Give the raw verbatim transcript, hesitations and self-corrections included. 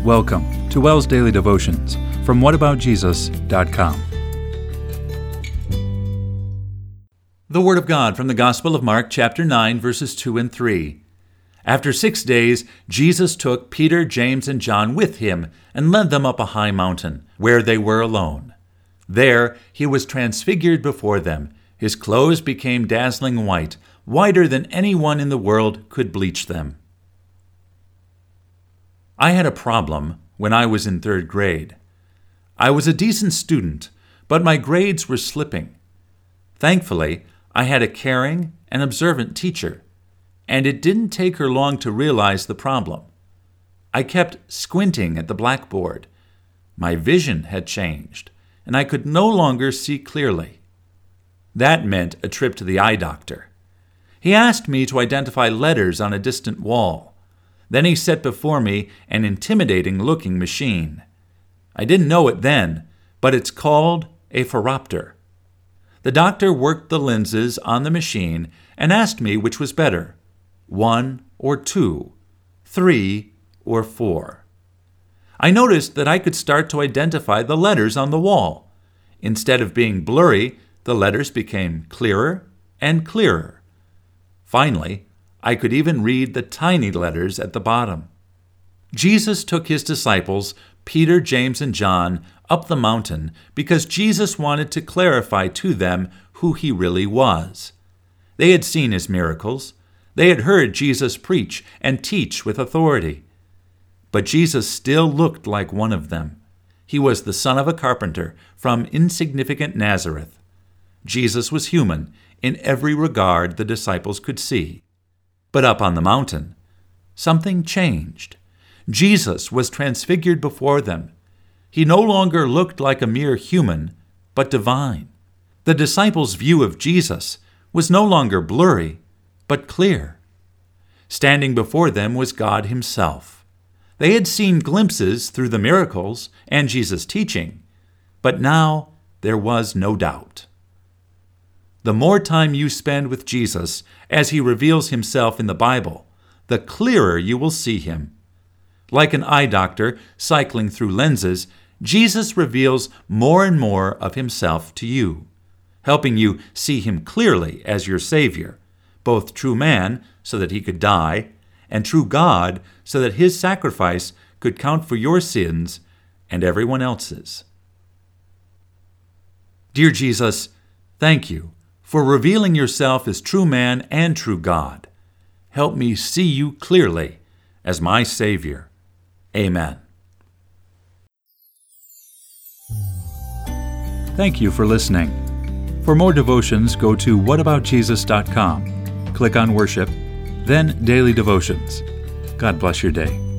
Welcome to WELS Daily Devotions from what about jesus dot com. The Word of God from the Gospel of Mark, chapter nine, verses two and three. After six days, Jesus took Peter, James, and John with him and led them up a high mountain, where they were alone. There he was transfigured before them. His clothes became dazzling white, whiter than anyone in the world could bleach them. I had a problem when I was in third grade. I was a decent student, but my grades were slipping. Thankfully, I had a caring and observant teacher, and it didn't take her long to realize the problem. I kept squinting at the blackboard. My vision had changed, and I could no longer see clearly. That meant a trip to the eye doctor. He asked me to identify letters on a distant wall. Then he set before me an intimidating-looking machine. I didn't know it then, but it's called a phoropter. The doctor worked the lenses on the machine and asked me which was better, one or two, three or four. I noticed that I could start to identify the letters on the wall. Instead of being blurry, the letters became clearer and clearer. Finally, I could even read the tiny letters at the bottom. Jesus took his disciples, Peter, James, and John, up the mountain because Jesus wanted to clarify to them who he really was. They had seen his miracles. They had heard Jesus preach and teach with authority. But Jesus still looked like one of them. He was the son of a carpenter from insignificant Nazareth. Jesus was human in every regard the disciples could see. But up on the mountain, something changed. Jesus was transfigured before them. He no longer looked like a mere human, but divine. The disciples' view of Jesus was no longer blurry, but clear. Standing before them was God himself. They had seen glimpses through the miracles and Jesus' teaching, but now there was no doubt. The more time you spend with Jesus as he reveals himself in the Bible, the clearer you will see him. Like an eye doctor cycling through lenses, Jesus reveals more and more of himself to you, helping you see him clearly as your Savior, both true man so that he could die, and true God so that his sacrifice could count for your sins and everyone else's. Dear Jesus, thank you for revealing yourself as true man and true God. Help me see you clearly as my Savior. Amen. Thank you for listening. For more devotions, go to what about jesus dot com. Click on Worship, then Daily Devotions. God bless your day.